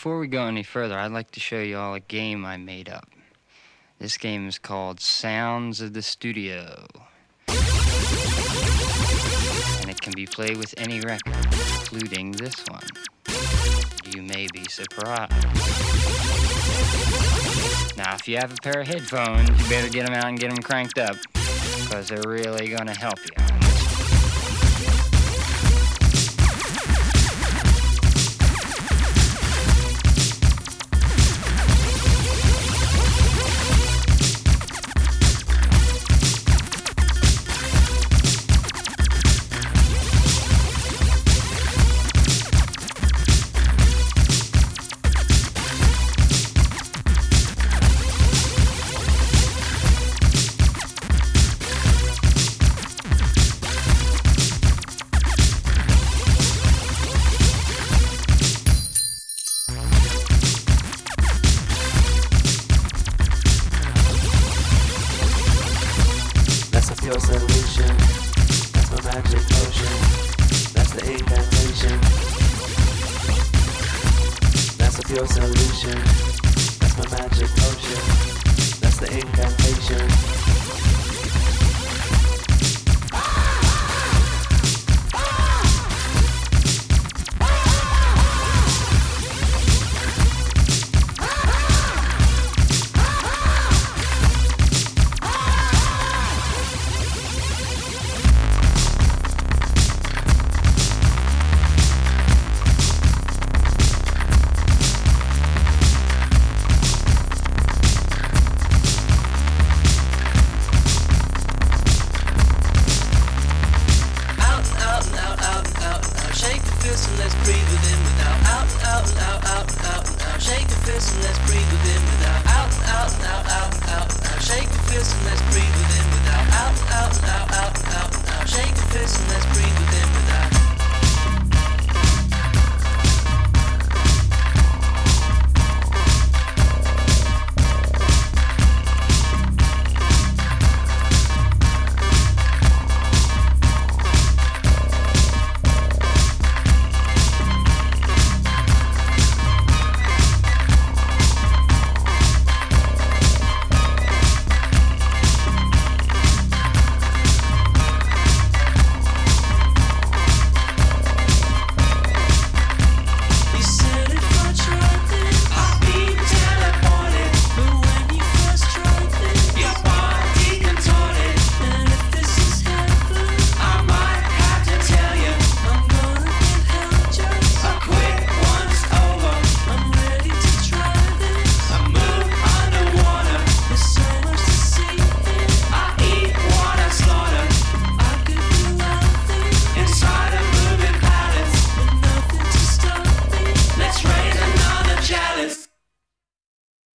before we go any further, I'd like to show you all a game I made up. This game is called Sounds of the Studio. And it can be played with any record, including this one. You may be surprised. Now, if you have a pair of headphones, you better get them out and get them cranked up, because they're really going to help you. Your solution, that's my magic potion, that's the incantation. That's a pure solution, that's my magic potion, that's the incantation.